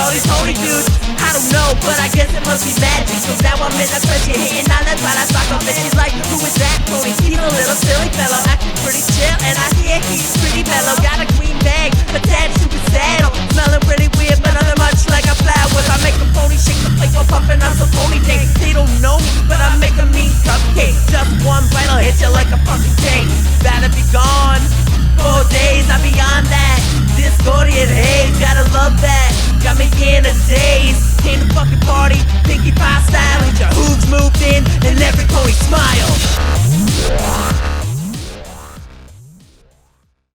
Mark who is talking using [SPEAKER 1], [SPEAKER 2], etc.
[SPEAKER 1] all these horny dudes. I don't know, but I guess it must be magic. So now I'm in a crush, you're hitting on that while I sock off. And she's like, who is that? Tony, he's a little silly fellow, acting pretty chill, and I hear he's pretty mellow. Got a green bag, but that's super sad. Smelling pretty weird, but nothing much like a flower. I make a pony shake the plate while pumping on some pony dick. They don't know me, but I make a mean cupcake. Just one bite, I'll hit you like a pumpkin cake. Better be gone 4 days, I'm beyond that. Discordian haze, gotta love that. Got me in a daze. Came to fucking party, Pinkie Pie style, with your